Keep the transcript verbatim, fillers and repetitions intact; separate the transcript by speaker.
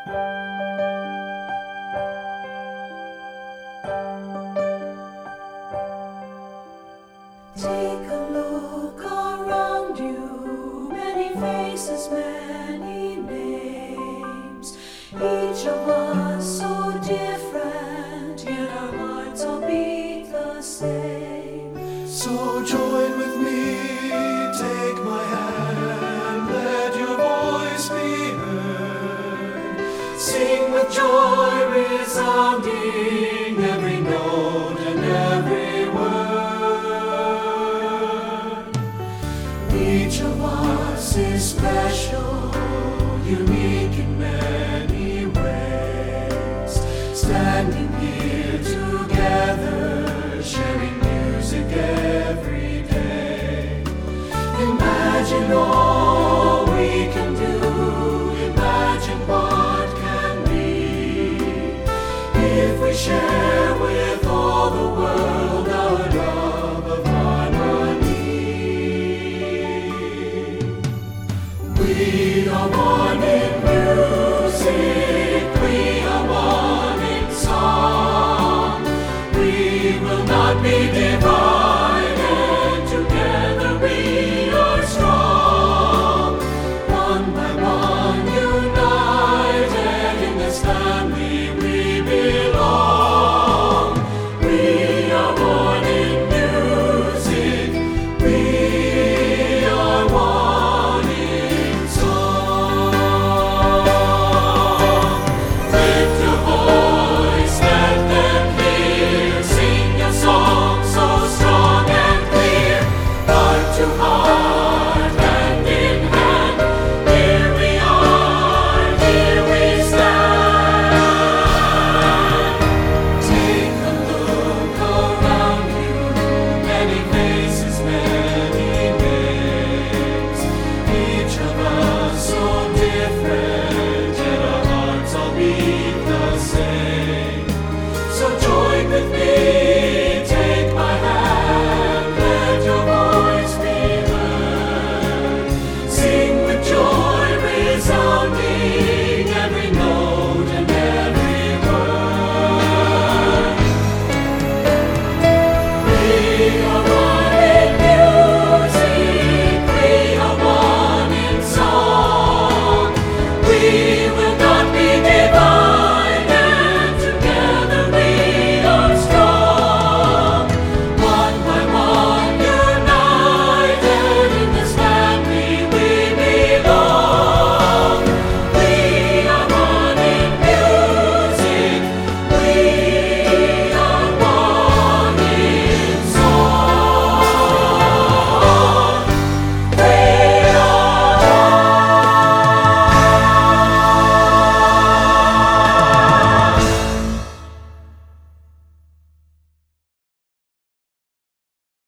Speaker 1: Take a look around you, many faces, many names. Each of us so different, yet our hearts all beat the same.
Speaker 2: So join with me, take my hand, let your voice be heard. Sing with joy resounding, every note and every word. Each of us is special, unique in merit.